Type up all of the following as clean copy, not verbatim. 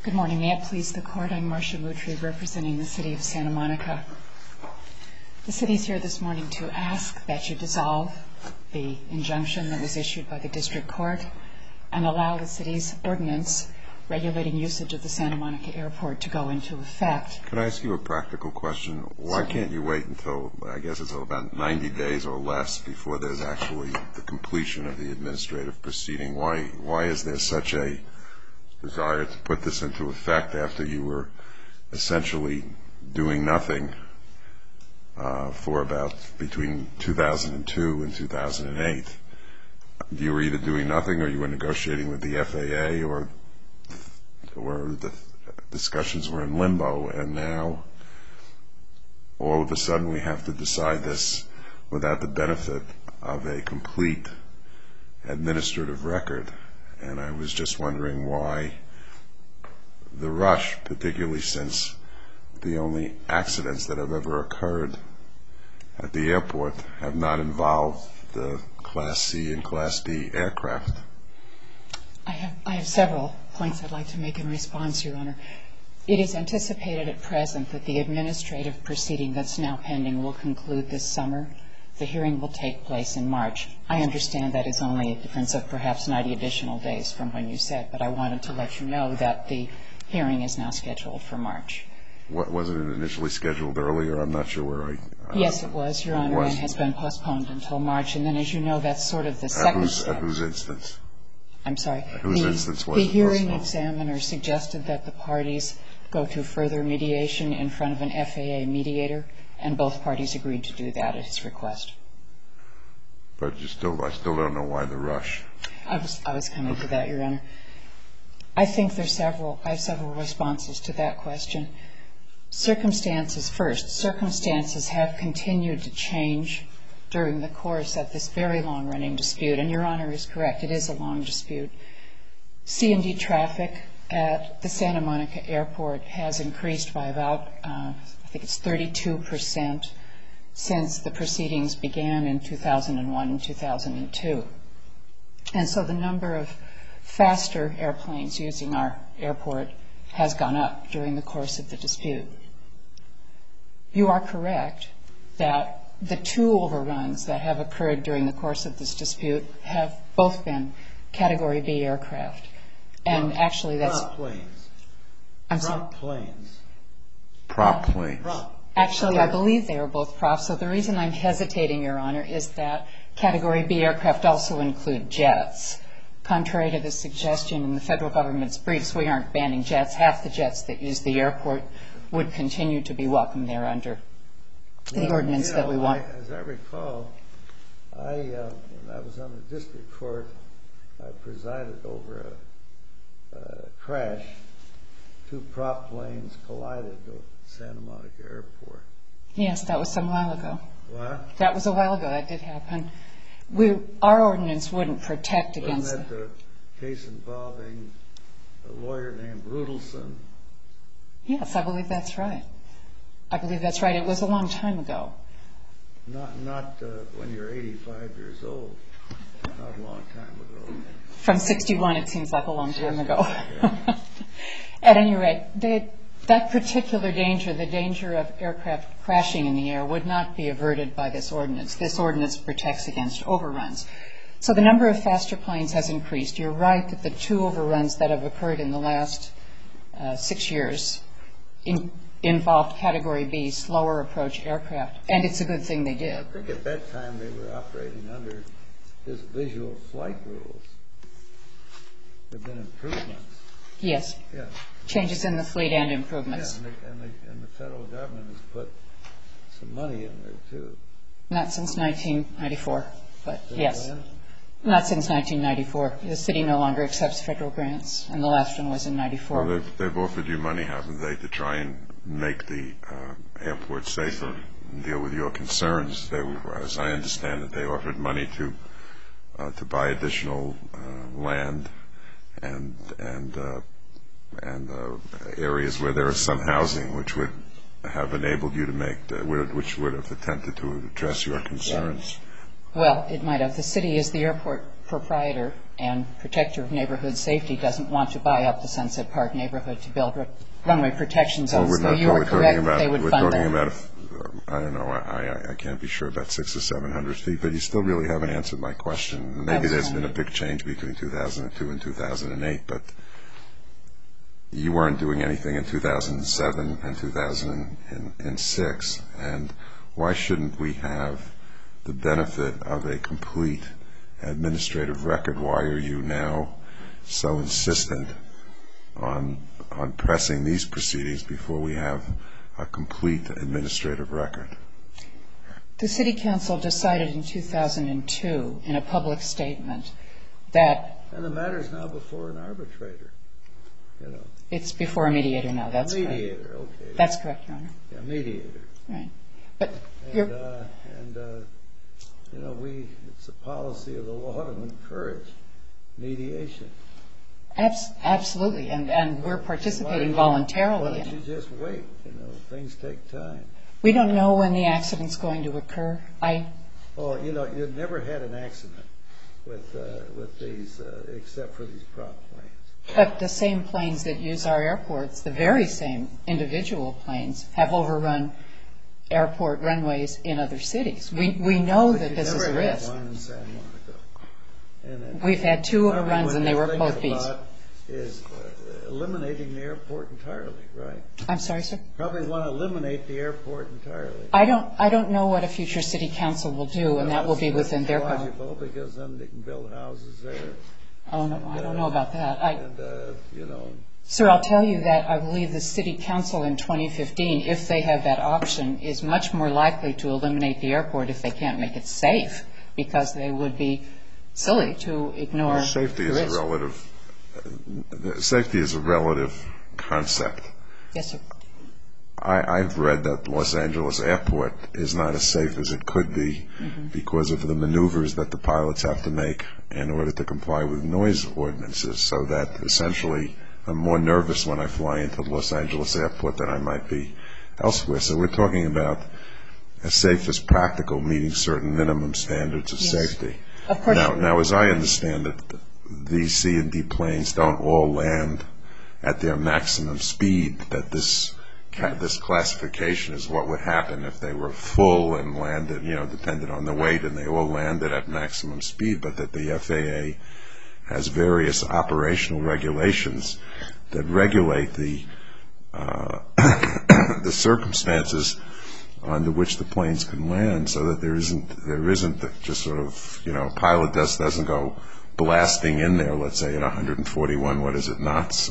Good morning. May it please the Court, I'm Marcia Moutry, representing the City of Santa Monica. The City is here this morning to ask that you dissolve the injunction that was issued by the District Court and allow the City's ordinance regulating usage of the Santa Monica Airport to go into effect. Can I ask you a practical question? Why can't you wait until, I guess it's about 90 days or less before there's actually the completion of the administrative proceeding? Why is there such a desire to put this into effect after you were essentially doing nothing for about between 2002 and 2008? You were either doing nothing or you were negotiating with the FAA or the discussions were in limbo, and now all of a sudden we have to decide this without the benefit of a complete administrative record. And I was just wondering why the rush, particularly since the only accidents that have ever occurred at the airport have not involved the Class C and Class D aircraft. I have several points I'd like to make in response, Your Honor. It is anticipated at present that the administrative proceeding that's now pending will conclude this summer. The hearing will take place in March. I understand that is only a difference of perhaps 90 additional days from when you said, but I wanted to let you know that the hearing is now scheduled for March. Wasn't it initially scheduled earlier? I'm not sure where Yes, it was, Your Honor, and has been postponed until March. And then, as you know, that's sort of the second step. At whose instance? I'm sorry. At whose instance was it The hearing postponed? examiner suggested that the parties go to further mediation in front of an FAA mediator, and both parties agreed to do that at his request. But I still don't know why the rush. I was coming to that, Your Honor. I think I have several responses to that question. Circumstances first. Circumstances have continued to change during the course of this very long-running dispute, and Your Honor is correct. It is a long dispute. C&D traffic at the Santa Monica Airport has increased by about, I think it's 32% since the proceedings began in 2001 and 2002. And so the number of faster airplanes using our airport has gone up during the course of the dispute. You are correct that the two overruns that have occurred during the course of this dispute have both been Category B aircraft. And actually that's... Prop planes. I'm sorry? Prop planes. Prop planes. Actually, I believe they are both props. So the reason I'm hesitating, Your Honor, is that Category B aircraft also include jets. Contrary to the suggestion in the federal government's briefs, we aren't banning jets. Half the jets that use the airport would continue to be welcome there under the ordinance that we want. As I recall, when I was on the district court, I presided over a crash. Two prop planes collided at Santa Monica Airport. Yes, that was some while ago. What? That was a while ago. That did happen. Our ordinance wouldn't protect against Wasn't that the case involving a lawyer named Rudelson? Yes, I believe that's right. I believe that's right. It was a long time ago. Not when you're 85 years old. Not a long time ago. From 61, it seems like a long time ago. Yeah. At any rate, that particular danger, the danger of aircraft crashing in the air, would not be averted by this ordinance. This ordinance protects against overruns. So the number of faster planes has increased. You're right that the two overruns that have occurred in the last 6 years involved Category B, slower approach aircraft, and it's a good thing they did. I think at that time they were operating under his visual flight rules. There have been improvements. Yes. Yeah. Changes in the fleet and improvements. Yeah, and the federal government has put some money in there, too. Not since 1994, but Since yes. when? Not since 1994. The city no longer accepts federal grants, and the last one was in 94. Well, they've offered you money, haven't they, to try and make the airport safer and deal with your concerns. As I understand it, they offered money to buy additional land and areas where there is some housing, which would have enabled you to make, which would have attempted to address your concerns. Well, it might have. The city is the airport proprietor and protector of neighborhood safety doesn't want to buy up the Sunset Park neighborhood to build runway protection zones. So you are correct, they would fund that. We're talking about, I don't know, I can't be sure about 600 or 700 feet, but you still really haven't answered my question. Maybe there's been a big change between 2002 and 2008, but you weren't doing anything in 2007 and 2006, and why shouldn't we have the benefit of a complete administrative record? Why are you now so insistent on pressing these proceedings before we have a complete administrative record? The City Council decided in 2002 in a public statement that... And the matter is now before an arbitrator, you know. It's before a mediator now, that's correct. Mediator, okay. That's correct, Your Honor. Yeah, mediator. Right. But you know, it's a policy of the law to encourage mediation. Absolutely, and we're participating voluntarily. Why don't you just wait? You know, things take time. We don't know when the accident's going to occur. Oh, you know, you've never had an accident with these, except for these prop planes. But the same planes that use our airports, the very same individual planes, have overrun airport runways in other cities. We know that this is a risk. One in San Monica. We've had 2 overruns, and they were both beats. What is eliminating the airport entirely, right? I'm sorry, sir? Probably want to eliminate the airport entirely. I don't know what a future City Council will do, and that will be within their power. Logical, because then they can build houses there. Oh, no, I don't know about that. You know. Sir, I'll tell you that I believe the City Council in 2015, if they have that option, is much more likely to eliminate the airport if they can't make it safe, because they would be silly to ignore the risk. Safety is a relative concept. Yes, sir. I've read that Los Angeles Airport is not as safe as it could be because of the maneuvers that the pilots have to make in order to comply with noise ordinances, so that essentially I'm more nervous when I fly into Los Angeles Airport than I might be elsewhere. So we're talking about as safe as practical, meeting certain minimum standards of safety. Of course. Now, as I understand it, these C&D planes don't all land at their maximum speed. That this classification is what would happen if they were full and landed, you know, depended on the weight, and they all landed at maximum speed, but that the FAA has various operational regulations that regulate the circumstances under which the planes can land, so that there isn't just sort of, you know, a pilot doesn't go blasting in there, let's say at 141, knots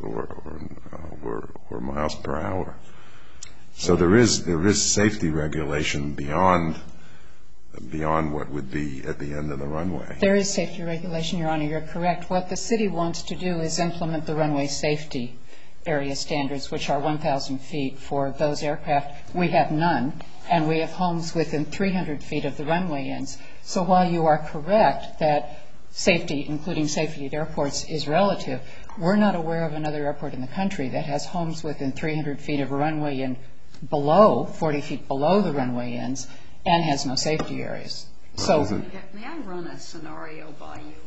or miles per hour. So there is safety regulation beyond what would be at the end of the runway. There is safety regulation, Your Honor. You're correct. What the city wants to do is implement the runway safety area standards, which are 1,000 feet for those aircraft. We have none, and we have homes within 300 feet of the runway ends. So while you are correct that safety, including safety at airports, is relative, we're not aware of another airport in the country that has homes within 300 feet of a runway end below, 40 feet below the runway ends, and has no safety areas. So, may I run a scenario by you?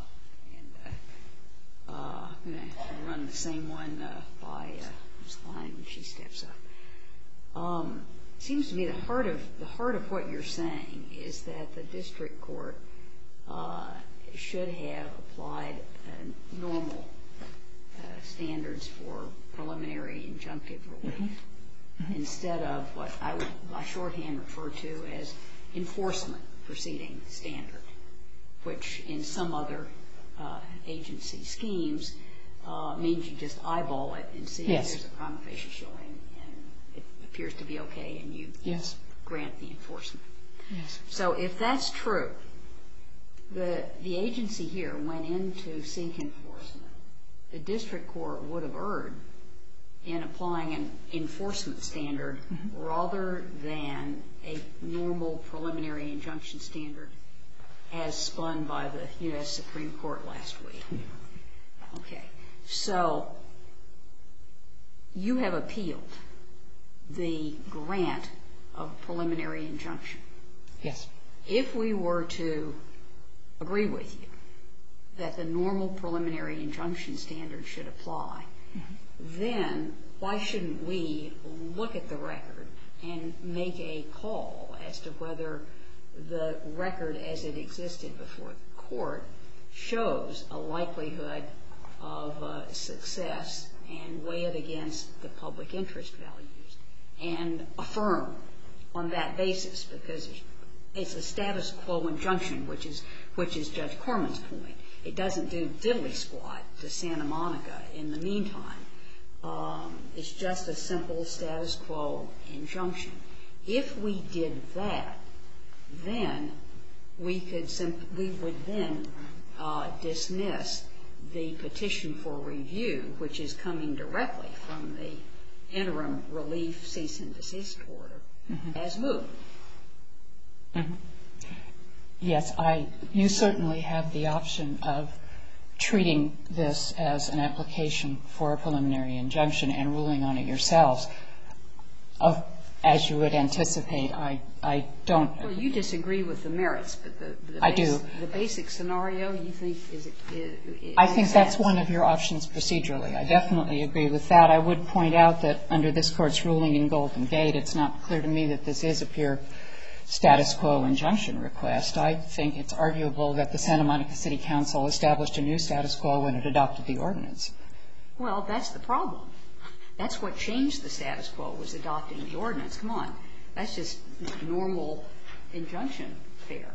I'm going to run the same one by Ms. Klein when she steps up. It seems to me the heart of what you're saying is that the district court should have applied normal standards for preliminary injunctive relief instead of what I would by shorthand refer to as enforcement proceeding standard, which in some other agency schemes means you just eyeball it and see if there's a prima facie showing, and it appears to be okay, and you grant the enforcement. Yes. So if that's true, the agency here went in to seek enforcement. The district court would have erred in applying an enforcement standard rather than a normal preliminary injunction standard as spun by the U.S. Supreme Court last week. Okay. So you have appealed the grant of preliminary injunction. yes. If we were to agree with you that the normal preliminary injunction standard should apply, then why shouldn't we look at the record and make a call as to whether the record as it existed before the court shows a likelihood of success and weigh it against the public interest values and affirm on that basis, because it's a status quo injunction, which is Judge Corman's point. It doesn't do diddly squat to Santa Monica in the meantime. It's just a simple status quo injunction. If we did that, then we would then dismiss the petition for review, which is coming directly from the interim relief cease and desist order, as moot. Yes, you certainly have the option of treating this as an application for a preliminary injunction and ruling on it yourselves. As you would anticipate, I don't. Well, you disagree with the merits, but I do. The basic scenario you think is I think that's one of your options procedurally. I definitely agree with that. I would point out that under this Court's ruling in Golden Gate, it's not clear to me that this is a pure status quo injunction request. I think it's arguable that the Santa Monica City Council established a new status quo when it adopted the ordinance. Well, that's the problem. That's what changed the status quo, was adopting the ordinance. Come on. That's just normal injunction fare.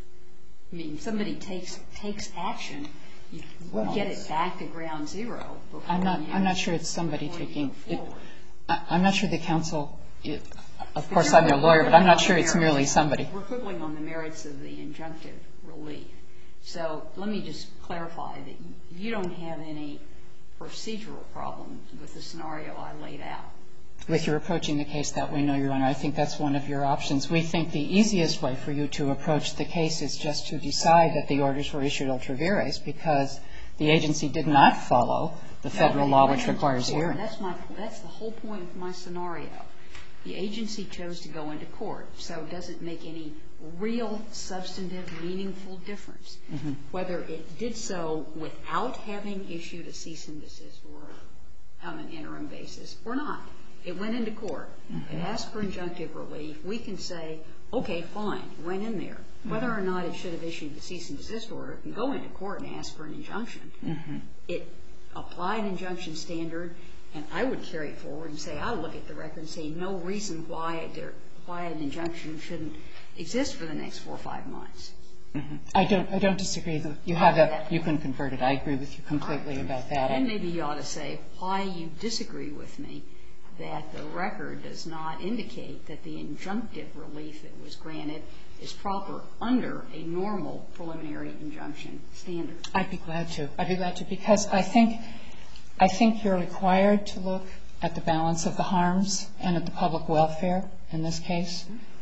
I mean, somebody takes action, you get it back to ground zero. I'm not sure it's somebody taking it. I'm not sure the council, of course I'm their lawyer, but I'm not sure it's merely somebody. We're quibbling on the merits of the injunctive relief. So let me just clarify that you don't have any procedural problem with the scenario I laid out. With your approaching the case that way, no, Your Honor, I think that's one of your options. We think the easiest way for you to approach the case is just to decide that the orders were issued ultra vires because the agency did not follow the federal law which requires hearing. That's the whole point of my scenario. The agency chose to go into court, so does it make any real, substantive, meaningful difference whether it did so without having issued a cease and desist order on an interim basis or not? It went into court. It asked for injunctive relief. We can say, okay, fine, went in there. Whether or not it should have issued the cease and desist order, it can go into court and ask for an injunction. It applied injunction standard, and I would carry it forward and say, I'll look at the record and say no reason why an injunction shouldn't exist for the next 4 or 5 months. I don't disagree. You have that. You can convert it. I agree with you completely about that. And maybe you ought to say why you disagree with me that the record does not indicate that the injunctive relief that was granted is proper under a normal preliminary injunction standard. I'd be glad to. I'd be glad to because I think you're required to look at the balance of the harms and at the public welfare in this case.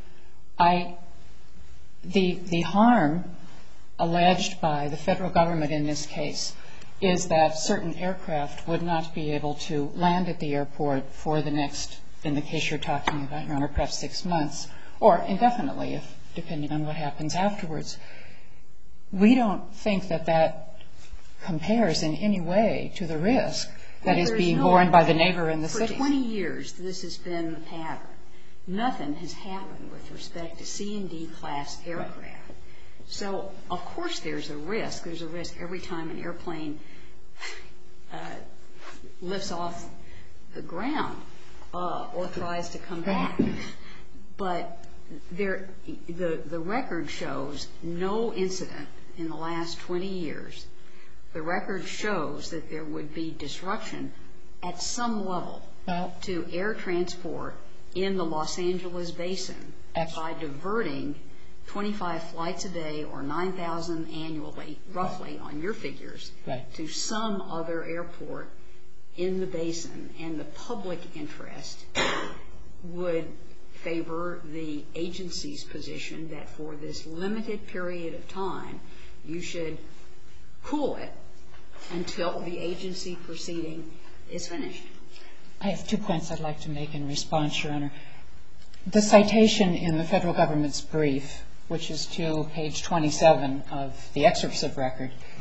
The harm alleged by the federal government in this case is that certain aircraft would not be able to land at the airport for the next, in the case you're talking about, Your Honor, perhaps 6 months, or indefinitely, depending on what happens afterwards. We don't think that that compares in any way to the risk that is being borne by the neighbor in the city. For 20 years, this has been the pattern. Nothing has happened with respect to C&D class aircraft. Right. So, of course, there's a risk. There's a risk every time an airplane lifts off the ground or tries to come back. But the record shows no incident in the last 20 years. The record shows that there would be disruption at some level to air transport in the Los Angeles basin by diverting 25 flights a day or 9,000 annually, roughly, on your figures, to some other airport in the basin. And the public interest would favor the agency's position that for this limited period of time, you should cool it until the agency proceeding is finished. I have 2 points I'd like to make in response, Your Honor. The citation in the federal government's brief, which is to page 27 of the excerpts of record,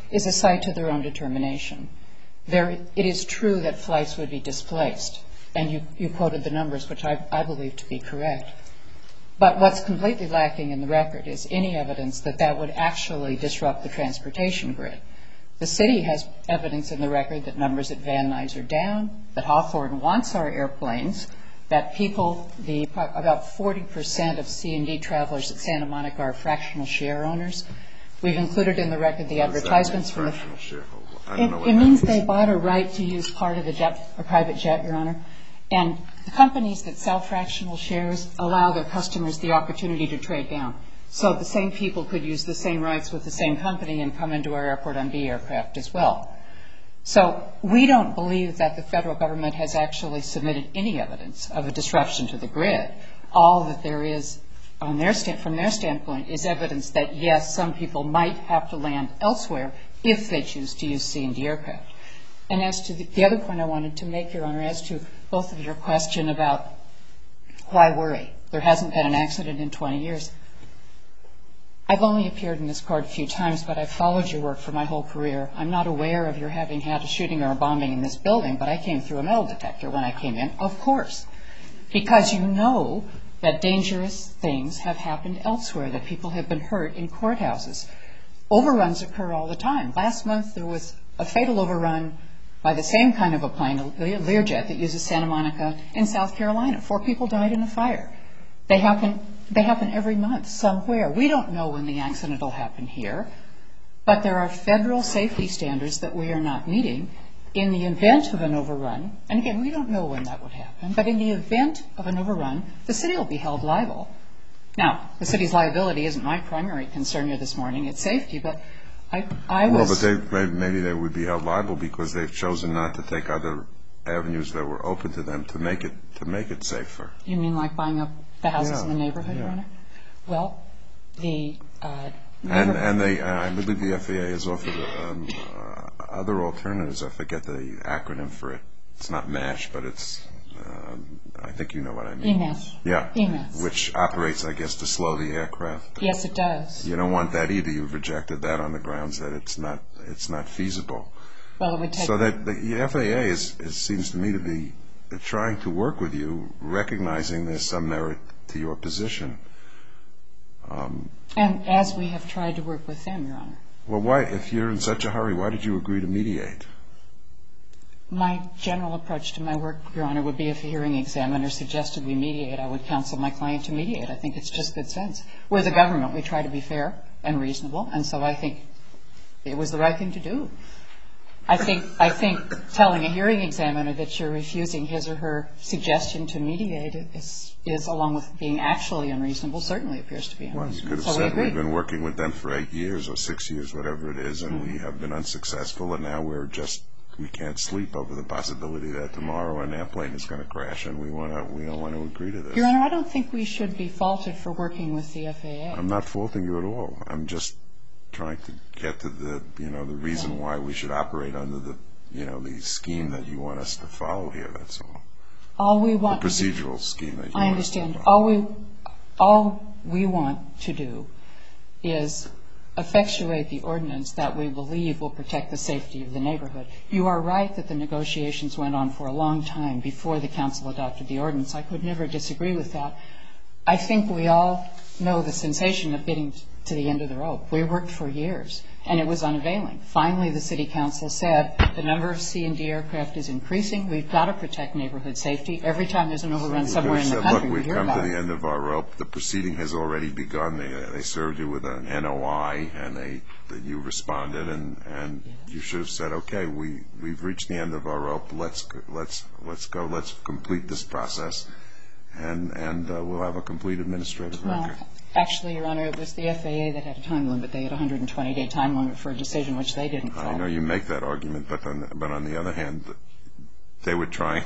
is a site to their own determination. It is true that flights would be displaced, and you quoted the numbers, which I believe to be correct. But what's completely lacking in the record is any evidence that that would actually disrupt the transportation grid. The city has evidence in the record that numbers at Van Nuys are down, that Hawthorne wants our airplanes, that people, about 40% of C&D travelers at Santa Monica are fractional share owners. We've included in the record the advertisements from the fractional shareholder. I don't know what it that means means. they bought a right to use part of a private jet, Your Honor. And the companies that sell fractional shares allow their customers the opportunity to trade down. So the same people could use the same rights with the same company and come into our airport on B aircraft as well. So we don't believe that the federal government has actually submitted any evidence of a disruption to the grid. All that there is from their standpoint is evidence that, yes, some people might have to land elsewhere if they choose to use C&D aircraft. And as to the other point I wanted to make, Your Honor, as to both of your question about why worry. There hasn't been an accident in 20 years. I've only appeared in this court a few times, but I've followed your work for my whole career. I'm not aware of your having had a shooting or a bombing in this building, but I came through a metal detector when I came in, of course, because you know that dangerous things have happened elsewhere, that people have been hurt in courthouses. Overruns occur all the time. Last month there was a fatal overrun by the same kind of a plane, a Learjet that uses Santa Monica in South Carolina. 4 people died in a fire. They happen every month somewhere. We don't know when the accident will happen here, but there are federal safety standards that we are not meeting. In the event of an overrun, and again, we don't know when that would happen, but in the event of an overrun, the city will be held liable. Now, the city's liability isn't my primary concern here this morning. It's safety, but I was... Well, but maybe they would be held liable because they've chosen not to take other avenues that were open to them to make it safer. You mean like buying up the houses in the neighborhood, Your Yeah. Honor? Well, the... And I believe the FAA has offered other alternatives. I forget the acronym for it. It's not MASH, but it's, I think you know what I mean. EMAS. Yeah. EMAS. Which operates, I guess, to slow the aircraft. Yes, it does. You don't want that either. You've rejected that on the grounds that it's not feasible. Well, it would take... So that the FAA seems to me to be trying to work with you, recognizing there's some merit to your position. And as we have tried to work with them, Your Honor. Well, why, if you're in such a hurry, why did you agree to mediate? My general approach to my work, Your Honor, would be if a hearing examiner suggested we mediate, I would counsel my client to mediate. I think it's just good sense. We're the government. We try to be fair and reasonable, and so I think it was the right thing to do. I think telling a hearing examiner that you're refusing his or her suggestion to mediate is along with being actually unreasonable, certainly appears to be unreasonable. Well, you could have said we've been working with them for 8 years or 6 years, whatever it is, and we have been unsuccessful, and now we can't sleep over the possibility that tomorrow an airplane is going to crash, and we don't want to agree to this. Your Honor, I don't think we should be faulted for working with the FAA. I'm not faulting you at all. I'm just trying to get to the reason why we should operate under the scheme that you want us to follow here. That's all. All we want the procedural scheme that you I want us to understand. follow. All we want to do is effectuate the ordinance that we believe will protect the safety of the neighborhood. You are right that the negotiations went on for a long time before the council adopted the ordinance. I could never disagree with that. I think we all know the sensation of getting to the end of the rope. We worked for years, and it was unavailing. Finally, the city council said the number of C&D aircraft is increasing. We've got to protect neighborhood safety. Every time there's an overrun somewhere in the country, we hear about it. Look, we've come to the end of our rope. The proceeding has already begun. They served you with an NOI, and you responded, and you should have said, okay, we've reached the end of our rope. Let's go. Let's complete this process, and we'll have a complete administrative record. Actually, Your Honor, it was the FAA that had a time limit. They had a 120-day time limit for a decision, which they didn't follow. I know you make that argument, but on the other hand, they were trying.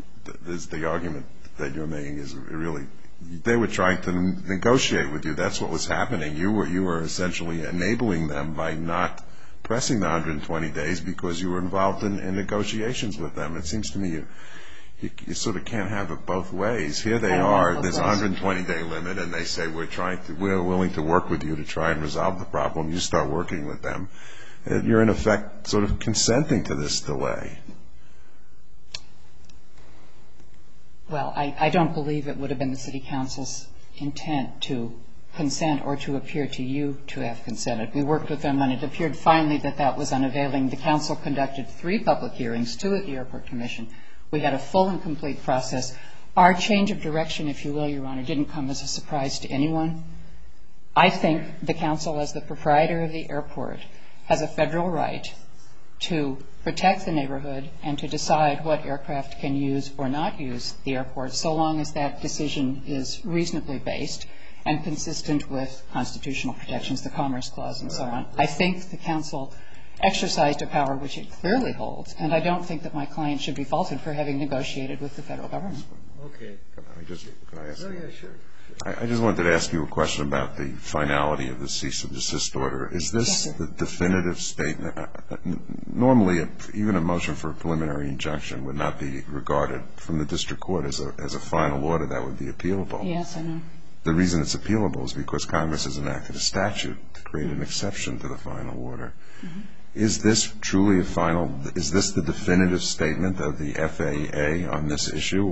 The argument that you're making is really they were trying to negotiate with you. That's what was happening. You were essentially enabling them by not pressing the 120 days because you were involved in negotiations with them. It seems to me you sort of can't have it both ways. Here they are, there's a 120-day limit, and they say we're willing to work with you to try and resolve the problem. You start working with them, you're in effect sort of consenting to this delay. Well, I don't believe it would have been the City Council's intent to consent or to appear to you to have consented. We worked with them, and it appeared finally that that was unavailing. The Council conducted 3 public hearings, 2 at the Airport Commission. We had a full and complete process. Our change of direction, if you will, Your Honor, didn't come as a surprise to anyone. I think the Council, as the proprietor of the airport, has a federal right to protect the neighborhood and to decide what aircraft can use or not use the airport, so long as that decision is reasonably based and consistent with constitutional protections, the Commerce Clause, and so on. I think the Council exercised a power which it clearly holds, and I don't think that my client should be faulted for having negotiated with the federal government. Okay. Can I ask you? Oh, yeah, sure. I just wanted to ask you a question about the finality of the cease and desist order. Is this the definitive statement? Normally, even a motion for a preliminary injunction would not be regarded from the district court as a final order that would be appealable. Yes, I know. The reason it's appealable is because Congress has enacted a statute to create an exception to the final order. Mm-hmm. Is this truly is this the definitive statement of the FAA on this issue,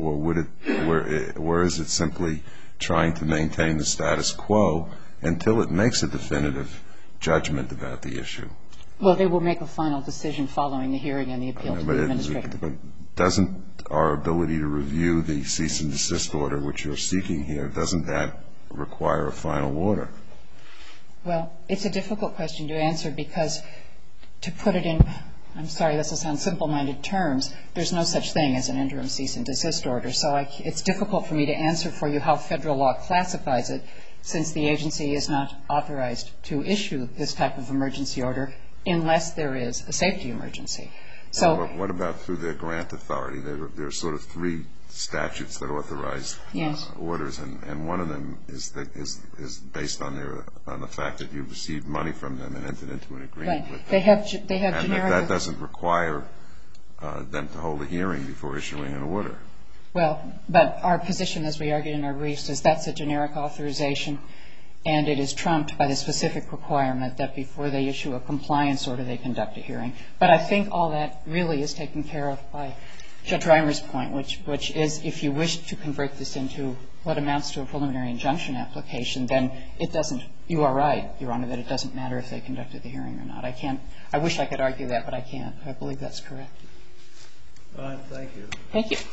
or is it simply trying to maintain the status quo until it makes a definitive judgment about the issue? Well, they will make a final decision following the hearing and the appeal to the administrator. But doesn't our ability to review the cease and desist order, which you're seeking here, doesn't that require a final order? Well, it's a difficult question to answer because, to put it in, I'm sorry, this will sound simple-minded terms, there's no such thing as an interim cease and desist order. So it's difficult for me to answer for you how federal law classifies it, since the agency is not authorized to issue this type of emergency order unless there is a safety emergency. So what about through their grant authority? There are sort of 3 statutes that authorize orders, and one of them is based on the fact that you've received money from them and entered into an agreement with them. They have and generic. That doesn't require them to hold a hearing before issuing an order. Well, but our position, as we argued in our briefs, is that's a generic authorization, and it is trumped by the specific requirement that before they issue a compliance order, they conduct a hearing. But I think all that really is taken care of by Judge Reimer's point, which is if you wish to convert this into what amounts to a preliminary injunction application, then it doesn't, you are right, Your Honor, that it doesn't matter if they conducted the hearing or not. I wish I could argue that, but I can't. I believe that's correct. All right, thank you. Thank you.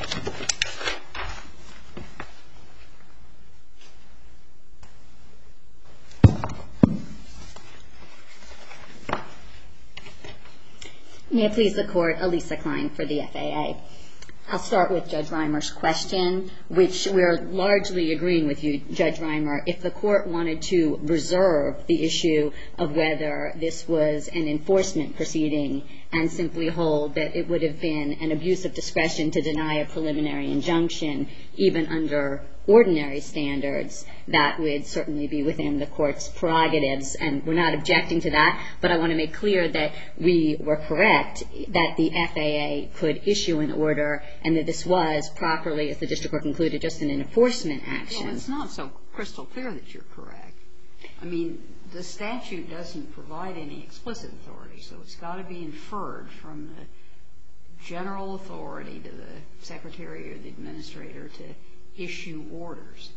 May it please the Court, Elisa Klein for the FAA. I'll start with Judge Reimer's question, which we're largely agreeing with you, Judge Reimer. If the Court wanted to reserve the issue of whether this was an enforcement proceeding and simply hold that it would have been an abuse of discretion to deny a preliminary injunction, even under ordinary standards, that would certainly be within the Court's prerogatives, and we're not objecting to that. But I want to make clear that we were correct that the FAA could issue an order and that this was properly, as the District Court concluded, just an enforcement action. Well, it's not so crystal clear that you're correct. I mean, the statute doesn't provide any explicit authority, so it's got to be inferred from the general authority to the Secretary or the Administrator to issue orders.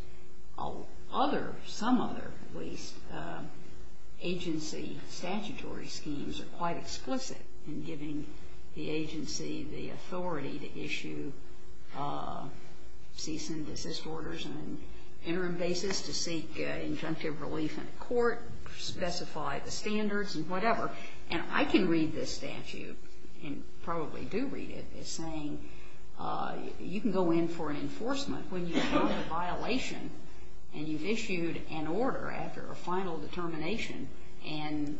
Some other, at least, agency statutory schemes are quite explicit in giving the agency the authority to issue cease and desist orders on an interim basis to seek injunctive relief in a court, specify the standards and whatever. And I can read this statute, and probably do read it, as saying you can go in for an enforcement when you've found a violation and you've issued an order after a final determination, and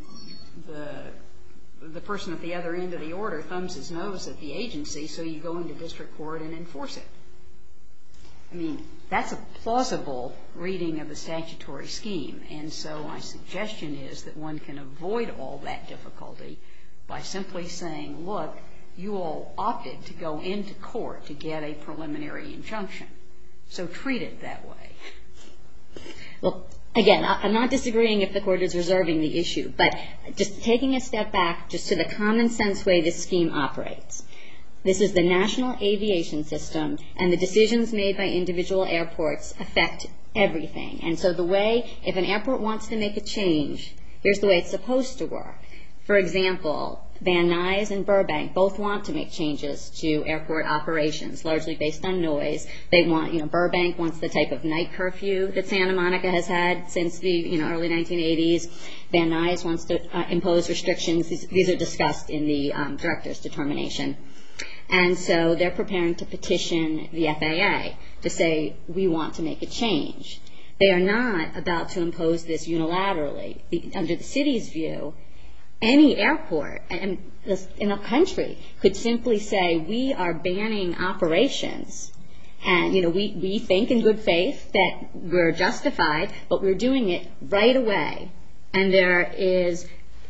the person at the other end of the order thumbs his nose at the agency, so you go into district court and enforce it. I mean, that's a plausible reading of the statutory scheme, and so my suggestion is that one can avoid all that difficulty by simply saying, look, you all opted to go into court to get a preliminary injunction, so treat it that way. Well, again, I'm not disagreeing if the court is reserving the issue, but just taking a step back just to the common sense way this scheme operates. This is the national aviation system, and the decisions made by individual airports affect everything. And so the way, if an airport wants to make a change, here's the way it's supposed to work. For example, Van Nuys and Burbank both want to make changes to airport operations, largely based on noise. They want, Burbank wants the type of night curfew that Santa Monica has had since the, early 1980s. Van Nuys wants to impose restrictions. These are discussed in the director's determination. And so they're preparing to petition the FAA to say, we want to make a change. They are not about to impose this unilaterally. Under the city's view, any airport in the country could simply say, we are banning operations. And, we think in good faith that we're justified, but we're doing it right away. And there is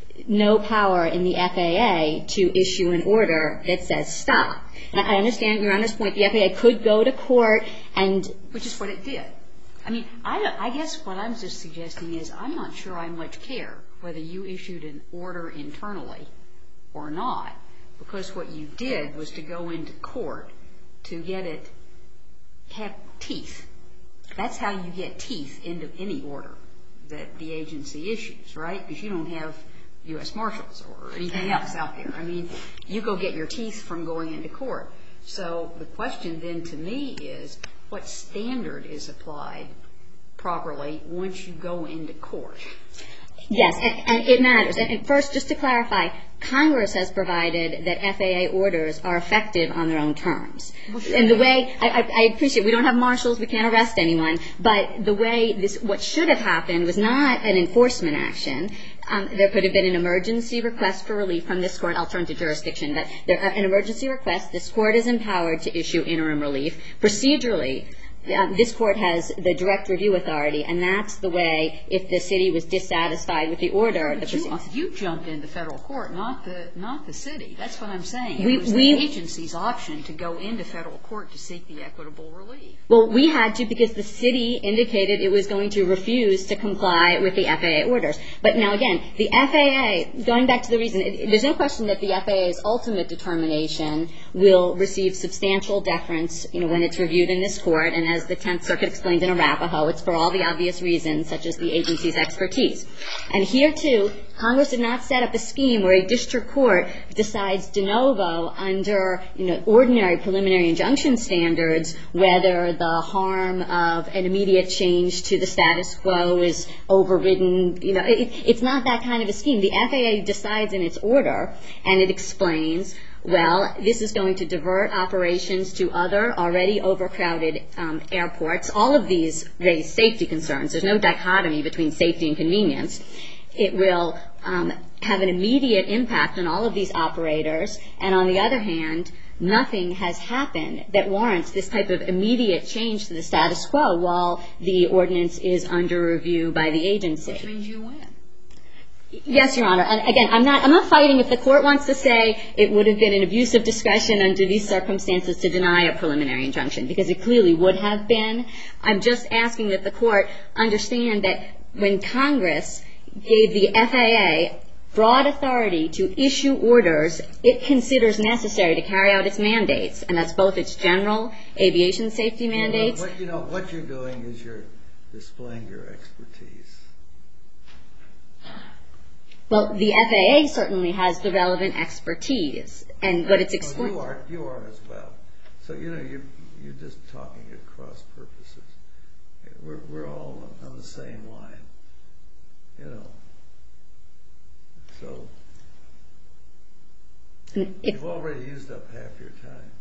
no power in the FAA to issue an order that says stop. And I understand Your Honor's point. The FAA could go to court and... Which is what it did. I mean, I guess what I'm just suggesting is I'm not sure I much care whether you issued an order internally or not, because what you did was to go into court to get it have teeth. That's how you get teeth into any order that the agency issues, right? Because you don't have U.S. Marshals or anything else out there. I mean, you go get your teeth from going into court. So the question then to me is, what standard is applied properly once you go into court? Yes, and it matters. And first, just to clarify, Congress has provided that FAA orders are effective on their own terms. And the way, I appreciate, we don't have marshals, we can't arrest anyone, but the way what should have happened was not an enforcement action. There could have been an emergency request for relief from this court. I'll turn to jurisdiction. But an emergency request, this court is empowered to issue interim relief. Procedurally, this court has the direct review authority, and that's the way, if the city was dissatisfied with the order. But you jumped into federal court, not the city. That's what I'm saying. It was the agency's option to go into federal court to seek the equitable relief. Well, we had to because the city indicated it was going to refuse to comply with the FAA orders. But now again, the FAA, going back to the reason, there's no question that the FAA's ultimate determination will receive substantial deference, when it's reviewed in this court. And as the Tenth Circuit explained in Arapahoe, it's for all the obvious reasons, such as the agency's expertise. And here, too, Congress did not set up a scheme where a district court decides de novo under, ordinary preliminary injunction standards whether the harm of an immediate change to the status quo is overridden. It's not that kind of a scheme. The FAA decides in its order, and it explains, well, this is going to divert operations to other already overcrowded airports. All of these raise safety concerns. There's no dichotomy between safety and convenience. It will have an immediate impact on all of these operators. And on the other hand, nothing has happened that warrants this type of immediate change to the status quo while the ordinance is under review by the agency. Which means you win. Yes, Your Honor. And again, I'm not fighting if the court wants to say it would have been an abuse of discretion under these circumstances to deny a preliminary injunction, because it clearly would have been. I'm just asking that the court understand that when Congress gave the FAA broad authority to issue orders it considers necessary to carry out its mandates, and that's both its general aviation safety mandates. What you're doing is you're displaying your expertise. Well, the FAA certainly has the relevant expertise, and what it's explaining. You are as well. So you're just talking at cross purposes. We're all on the same line, So you've already used up half your time.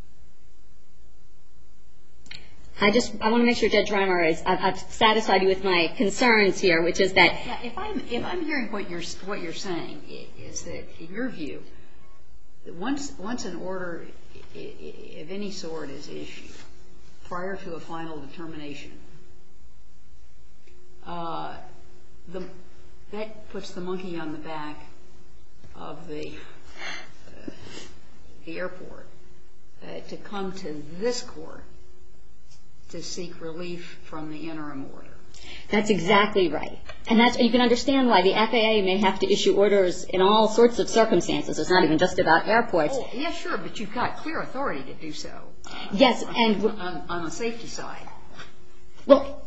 I want to make sure, Judge Reimer, I've satisfied you with my concerns here, which is that... Yeah, if I'm hearing what you're saying is that, in your view, once an order of any sort is issued prior to a final determination, that puts the monkey on the back of the airport to come to this court to seek relief from the interim order. That's exactly right. And you can understand why the FAA may have to issue orders in all sorts of circumstances. It's not even just about airports. Oh, yeah, sure, but you've got clear authority to do so. Yes, and on the safety side. Well,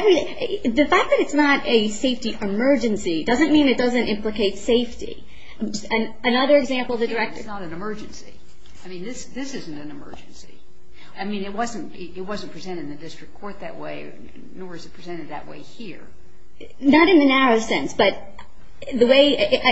the fact that it's not a safety emergency doesn't mean it doesn't implicate safety. Another example, the director. It's not an emergency. I mean, this isn't an emergency. I mean, it wasn't presented in the district court that way, nor is it presented that way here. Not in the narrow sense, but the way,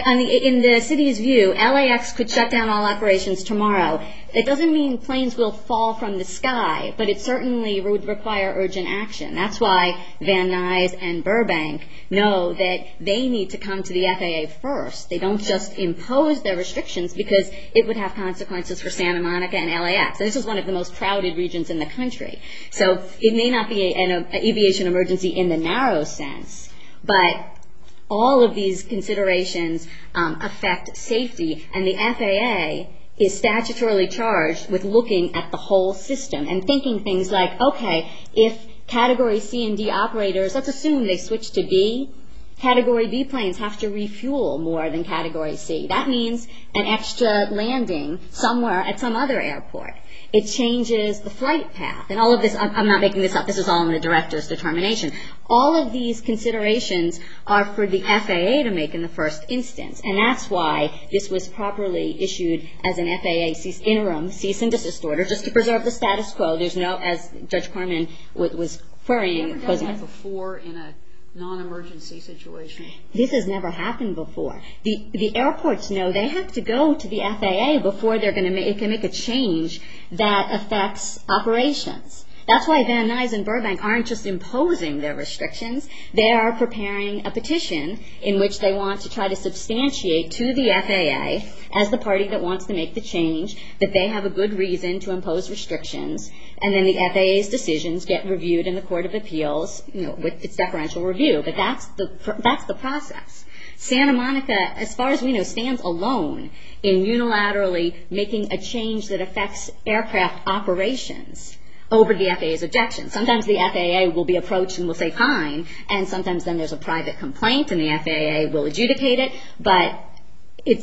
in the city's view, LAX could shut down all operations tomorrow. It doesn't mean planes will fall from the sky, but it certainly would require urgent action. That's why Van Nuys and Burbank know that they need to come to the FAA first. They don't just impose their restrictions because it would have consequences for Santa Monica and LAX. This is one of the most crowded regions in the country. So it may not be an aviation emergency in the narrow sense, but all of these considerations affect safety, and the FAA is statutorily charged with looking at the whole system and thinking things like, okay, if Category C and D operators, let's assume they switch to B, Category B planes have to refuel more than Category C. That means an extra landing somewhere at some other airport. It changes the flight path. And all of this, I'm not making this up, this is all in the director's determination. All of these considerations are for the FAA to make in the first instance. And that's why this was properly issued as an FAA interim cease and desist order, just to preserve the status quo. There's no, as Judge Corman was querying. Have you ever done that before in a non-emergency situation? This has never happened before. The airports know they have to go to the FAA before they're going to make a change that affects operations. That's why Van Nuys and Burbank aren't just imposing their restrictions. They are preparing a petition in which they want to try to substantiate to the FAA, as the party that wants to make the change, that they have a good reason to impose restrictions, and then the FAA's decisions get reviewed in the Court of Appeals, with its deferential review. But that's the process. Santa Monica, as far as we know, stands alone in unilaterally making a change that affects aircraft operations over the FAA's objection. Sometimes the FAA will be approached and will say fine, and sometimes then there's a private complaint and the FAA will adjudicate it. But I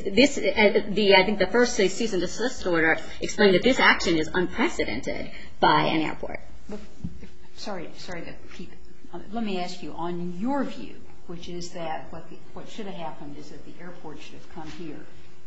think the first cease and desist order explained that this action is unprecedented by an airport. Sorry to keep. Let me ask you, on your view, which is that what should have happened is that the airport should have come here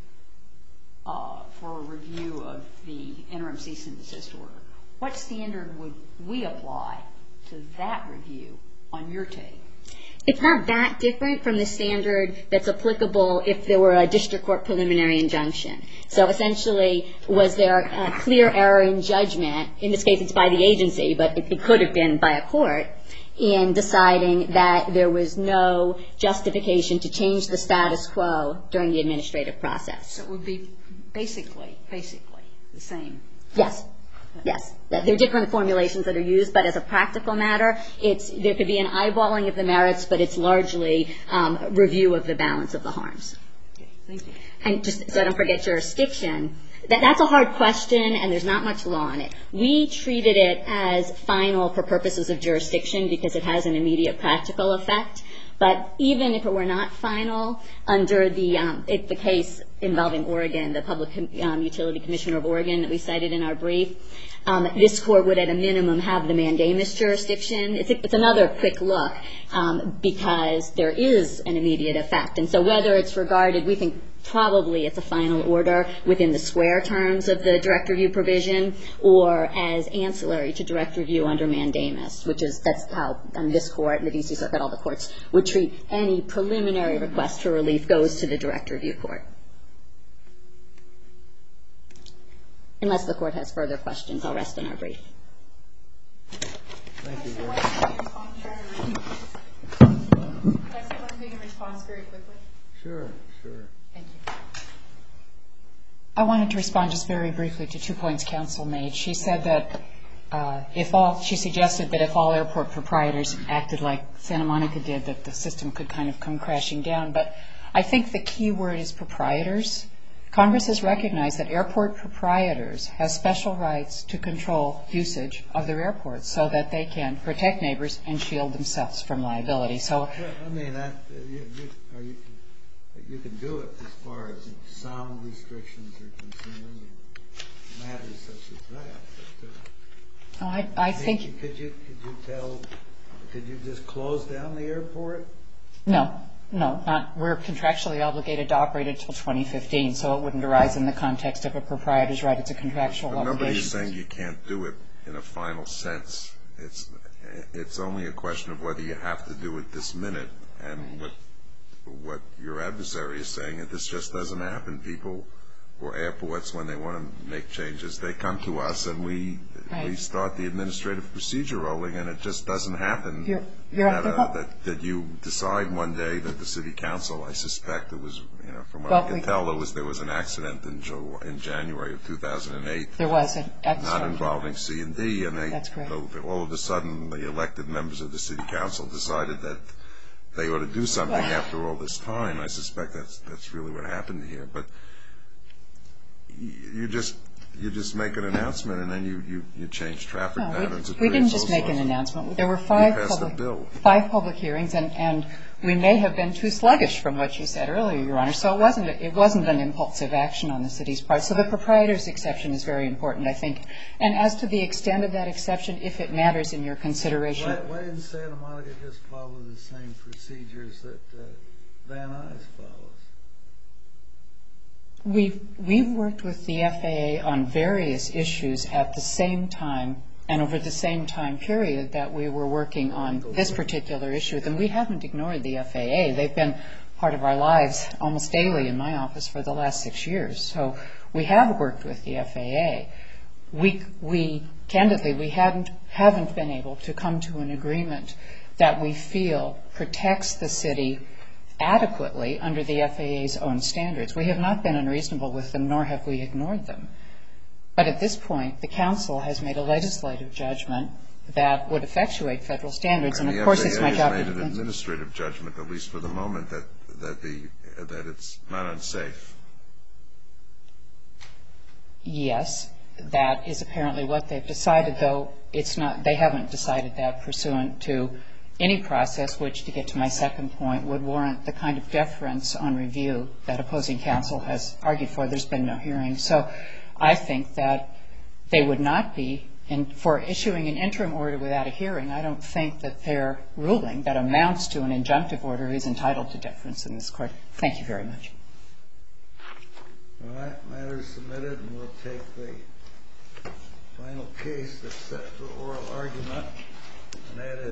for a review of the interim cease and desist order. What standard would we apply to that review on your take? It's not that different from the standard that's applicable if there were a district court preliminary injunction. So essentially, was there a clear error in judgment? In this case, it's by the agency, but it could have been by a court, in deciding that there was no justification to change the status quo during the administrative process. So it would be basically the same. Yes. Yes. There are different formulations that are used, but as a practical matter, there could be an eyeballing of the merits, but it's largely review of the balance of the harms. Okay. Thank you. And just so I don't forget jurisdiction, that's a hard question, and there's not much law on it. We treated it as final for purposes of jurisdiction because it has an immediate practical effect. But even if it were not final, under the case involving Oregon, the Public Utility Commissioner of Oregon that we cited in our brief, this court would at a minimum have the mandamus jurisdiction. It's another quick look because there is an immediate effect. And so whether it's regarded, we think probably it's a final order within the square terms of the direct review provision or as ancillary to direct review under mandamus, that's how this court and the D.C. Circuit, all the courts, would treat any preliminary request for relief goes to the direct review court. Unless the court has further questions, I'll rest on our brief. Thank you. Can I say one thing in response very quickly? Sure. Thank you. I wanted to respond just very briefly to 2 points counsel made. She said that she suggested that if all airport proprietors acted like Santa Monica did, that the system could kind of come crashing down. But I think the key word is proprietors. Congress has recognized that airport proprietors have special rights to control usage of their airports so that they can protect neighbors and shield themselves from liability. So, I mean, you can do it as far as sound restrictions are concerned, matters such as that. But, I think... Could you just close down the airport? No, not. We're contractually obligated to operate until 2015, so it wouldn't arise in the context of a proprietor's right. It's a contractual obligation. Nobody is saying you can't do it in a final sense. It's only a question of whether you have to do it this minute. And what your adversary is saying is this just doesn't happen. People or airports, when they want to make changes, they come to us and we start the administrative procedure rolling, and it just doesn't happen. That you decide one day that the city council, I suspect it was, from what I can tell, there was an accident in January of 2008. There was an accident. Not involving C&D, and That's correct. all of a sudden the elected members of the city council decided that they ought to do something after all this time. I suspect that's really what happened here. But you just make an announcement and then you change traffic patterns. We didn't just make an announcement. There were five public hearings, and we may have been too sluggish from what you said earlier, Your Honor. So it wasn't an impulsive action on the city's part. So the proprietor's exception is very important, I think. And as to the extent of that exception, if it matters in your consideration. Why didn't Santa Monica just follow the same procedures that Van Nuys follows? We've worked with the FAA on various issues at the same time and over the same time period that we were working on this particular issue. And we haven't ignored the FAA. They've been part of our lives almost daily in my office for the last 6 years. So we have worked with the FAA. We candidly haven't been able to come to an agreement that we feel protects the city adequately under the FAA's own standards. We have not been unreasonable with them, nor have we ignored them. But at this point, the council has made a legislative judgment that would effectuate federal standards, and of course it's my job to defend it. The FAA has made an administrative judgment, at least for the moment, that it's not unsafe. Yes, that is apparently what they've decided, though it's not. They haven't decided that pursuant to any process which, to get to my second point, would warrant the kind of deference on review that opposing counsel has argued for. There's been no hearing. So I think that they would not be, for issuing an interim order without a hearing, I don't think that their ruling that amounts to an injunctive order is entitled to deference in this court. Thank you very much. All right, matter is submitted, and we'll take the final case that's set for oral argument, and that is